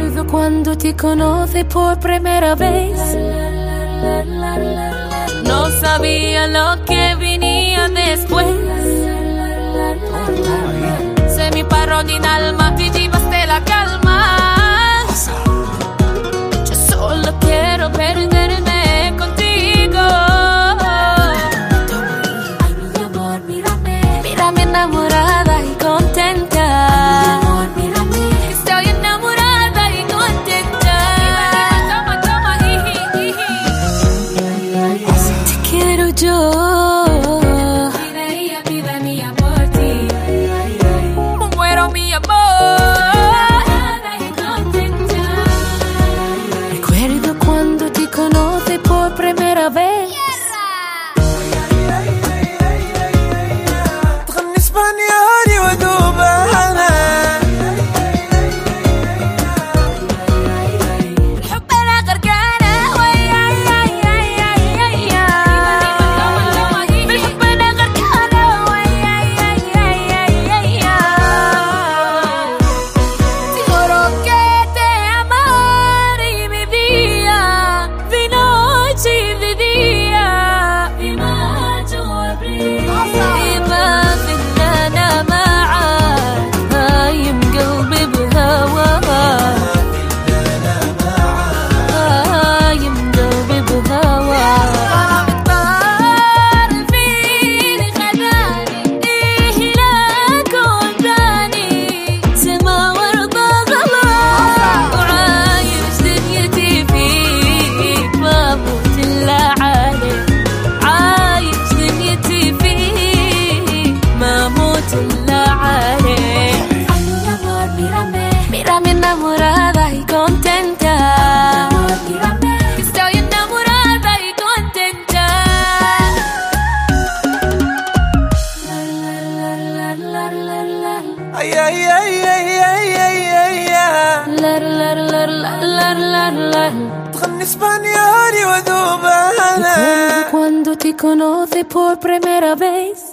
Recuerdo cuando te conocí por primera vez. No sabía lo que venía después. Se mi paró en alma, te llevaste la calma. Yo solo quiero perderme contigo. Ay, mi amor, mírame. Mírame enamorada y contenta. Mi amor, mírame. Estoy enamorada y contenta. Toma, toma, te quiero yo. Mi amor, recuerdo cuando te conocí por primera vez. تغني اسبانيولي وادوب انا الحب انا غرقانه بالحب انا غرقانه enamorada y contenta. Estoy enamorada y contenta. ay ay ay ay ay ay ay تغني اسبانيولي وادوب انا Recuerdo cuando te conocí por primera vez.